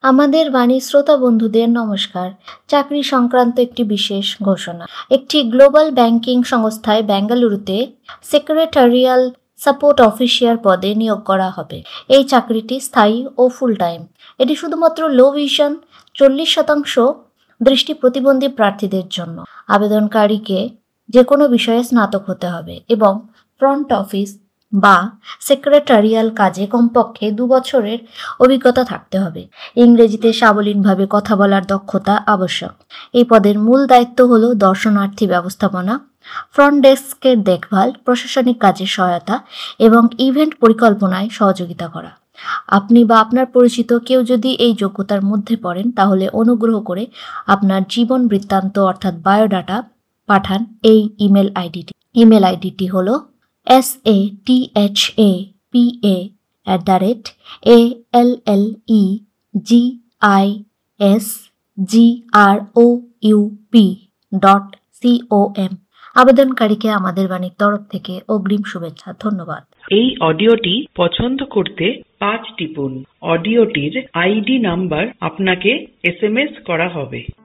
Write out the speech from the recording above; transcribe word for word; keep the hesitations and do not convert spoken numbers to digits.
আমাদের বাণী শ্রোতা বন্ধুদের নমস্কার। চাকরি সংক্রান্ত একটি বিশেষ ঘোষণা। একটি গ্লোবাল ব্যাংকিং সংস্থায় বেঙ্গালুরুতে সেক্রেটারিয়াল সাপোর্ট অফিসার পদে নিয়োগ করা হবে। এই চাকরিটি স্থায়ী ও ফুল টাইম। এটি শুধুমাত্র লো ভিশন চল্লিশ শতাংশ দৃষ্টি প্রতিবন্ধী প্রার্থীদের জন্য। আবেদনকারীকে যে কোনো বিষয়ে স্নাতক হতে হবে এবং ফ্রন্ট অফিস বা সেক্রেটারিয়াল কাজে কমপক্ষে দু বছরের অভিজ্ঞতা থাকতে হবে। ইংরেজিতে সাবলীলভাবে কথা বলার দক্ষতা আবশ্যক। এই পদের মূল দায়িত্ব হল দর্শনার্থী ব্যবস্থাপনা, ফ্রন্ট ডেস্কের দেখভাল, প্রশাসনিক কাজের সহায়তা এবং ইভেন্ট পরিকল্পনায় সহযোগিতা করা। আপনি বা আপনার পরিচিত কেউ যদি এই যোগ্যতার মধ্যে পড়েন তাহলে অনুগ্রহ করে আপনার জীবন বৃত্তান্ত অর্থাৎ বায়োডাটা পাঠান এই ইমেল আইডিটি। ইমেল আইডিটি হল S A T H A P A at the rate A L L E G I S G R O U P dot C O M. আবেদনকারীকে আমাদের বাণীর তরফ থেকে অগ্রিম শুভেচ্ছা। ধন্যবাদ। এই অডিওটি পছন্দ করতে পাঁচ টিপুন। অডিওটির আইডি নাম্বার আপনাকে এস এম এস করা হবে।